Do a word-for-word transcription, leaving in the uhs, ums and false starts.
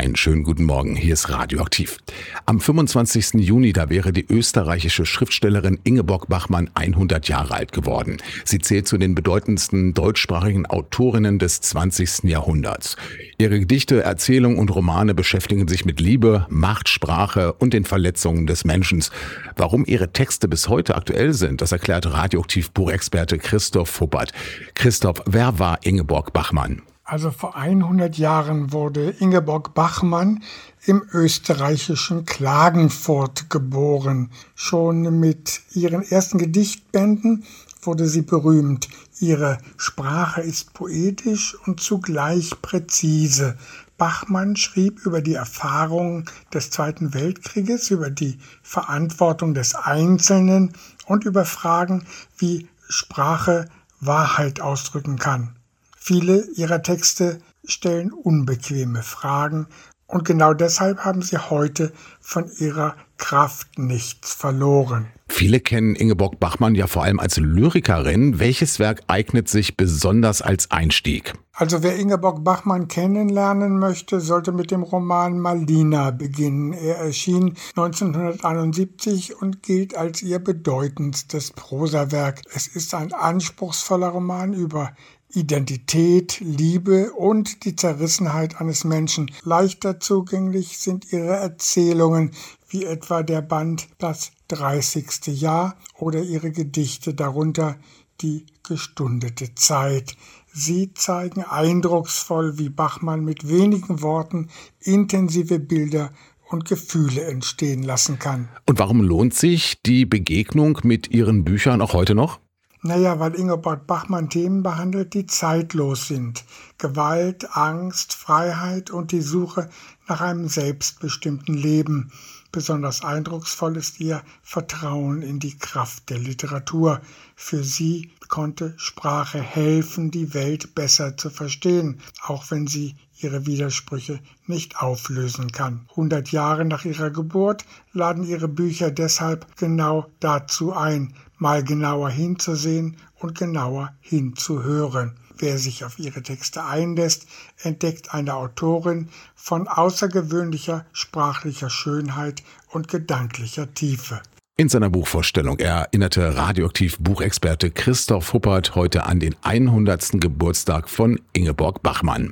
Einen schönen guten Morgen, hier ist Radioaktiv. Am fünfundzwanzigsten Juni, da wäre die österreichische Schriftstellerin Ingeborg Bachmann hundert Jahre alt geworden. Sie zählt zu den bedeutendsten deutschsprachigen Autorinnen des zwanzigsten Jahrhunderts. Ihre Gedichte, Erzählungen und Romane beschäftigen sich mit Liebe, Macht, Sprache und den Verletzungen des Menschen. Warum ihre Texte bis heute aktuell sind, das erklärt Radioaktiv-Buchexperte Christoph Huppert. Christoph, wer war Ingeborg Bachmann? Also vor hundert Jahren wurde Ingeborg Bachmann im österreichischen Klagenfurt geboren. Schon mit ihren ersten Gedichtbänden wurde sie berühmt. Ihre Sprache ist poetisch und zugleich präzise. Bachmann schrieb über die Erfahrungen des Zweiten Weltkrieges, über die Verantwortung des Einzelnen und über Fragen, wie Sprache Wahrheit ausdrücken kann. Viele ihrer Texte stellen unbequeme Fragen und genau deshalb haben sie heute von ihrer Kraft nichts verloren. Viele kennen Ingeborg Bachmann ja vor allem als Lyrikerin. Welches Werk eignet sich besonders als Einstieg? Also wer Ingeborg Bachmann kennenlernen möchte, sollte mit dem Roman Malina beginnen. Er erschien neunzehnhunderteinundsiebzig und gilt als ihr bedeutendstes Prosawerk. Es ist ein anspruchsvoller Roman über Identität, Liebe und die Zerrissenheit eines Menschen. Leichter zugänglich sind ihre Erzählungen, wie etwa der Band Das dreißigste Jahr oder ihre Gedichte, darunter Die gestundete Zeit. Sie zeigen eindrucksvoll, wie Bachmann mit wenigen Worten intensive Bilder und Gefühle entstehen lassen kann. Und warum lohnt sich die Begegnung mit ihren Büchern auch heute noch? Naja, weil Ingeborg Bachmann Themen behandelt, die zeitlos sind. Gewalt, Angst, Freiheit und die Suche nach einem selbstbestimmten Leben. Besonders eindrucksvoll ist ihr Vertrauen in die Kraft der Literatur. Für sie konnte Sprache helfen, die Welt besser zu verstehen, auch wenn sie ihre Widersprüche nicht auflösen kann. hundert Jahre nach ihrer Geburt laden ihre Bücher deshalb genau dazu ein, mal genauer hinzusehen und genauer hinzuhören. Wer sich auf ihre Texte einlässt, entdeckt eine Autorin von außergewöhnlicher sprachlicher Schönheit und gedanklicher Tiefe. In seiner Buchvorstellung erinnerte Radioaktiv-Buchexperte Christoph Huppert heute an den hundertsten Geburtstag von Ingeborg Bachmann.